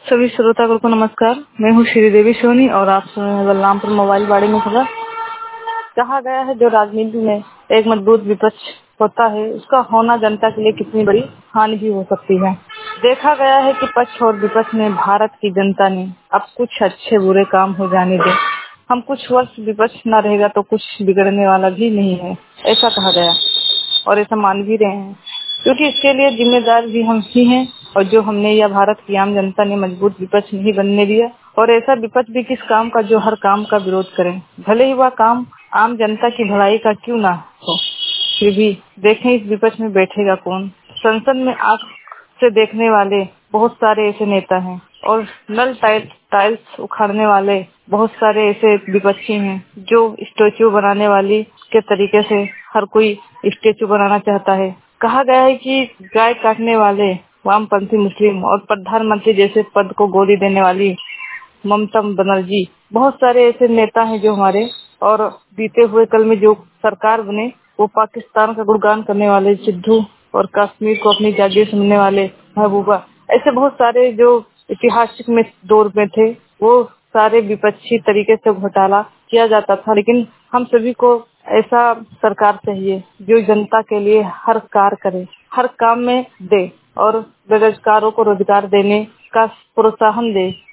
सभी श्रोतागण को नमस्कार। मैं हूँ श्रीदेवी सोनी और आप सुन रहे हैं बलरामपुर मोबाइल बाड़ी में खबर। कहा गया है जो राजनीति में एक मजबूत विपक्ष होता है उसका होना जनता के लिए कितनी बड़ी हानि भी हो सकती है। देखा गया है कि पक्ष और विपक्ष में भारत की जनता ने अब कुछ अच्छे बुरे काम हो जाने दे। हम कुछ वर्ष विपक्ष न रहेगा तो कुछ बिगड़ने वाला भी नहीं है, ऐसा कहा गया और ऐसा मान भी रहे हैं, क्योंकि इसके लिए जिम्मेदार भी हम ही हैं और जो हमने या भारत की आम जनता ने मजबूत विपक्ष नहीं बनने दिया। और ऐसा विपक्ष भी किस काम का जो हर काम का विरोध करे, भले ही वह काम आम जनता की भलाई का क्यों ना हो। फिर भी देखें इस विपक्ष में बैठेगा कौन। संसद में आंख से देखने वाले बहुत सारे ऐसे नेता हैं और नल टाइल्स उखाड़ने वाले बहुत सारे ऐसे विपक्षी हैं जो स्टैच्यू बनाने वाली के तरीके से हर कोई स्टैच्यू बनाना चाहता है। कहा गया है कि गाय काटने वाले वामपंथी मुस्लिम और प्रधानमंत्री जैसे पद को गोली देने वाली ममता बनर्जी, बहुत सारे ऐसे नेता हैं जो हमारे और बीते हुए कल में जो सरकार बने वो पाकिस्तान का गुणगान करने वाले सिद्धू और कश्मीर को अपनी जागीर समझने वाले महबूबा, ऐसे बहुत सारे जो ऐतिहासिक में दौर में थे वो सारे विपक्षी तरीके से घोटाला किया जाता था। लेकिन हम सभी को ऐसा सरकार चाहिए जो जनता के लिए हर कार्य करे, हर काम में दे और बेरोजगारों को रोजगार देने का प्रोत्साहन दे।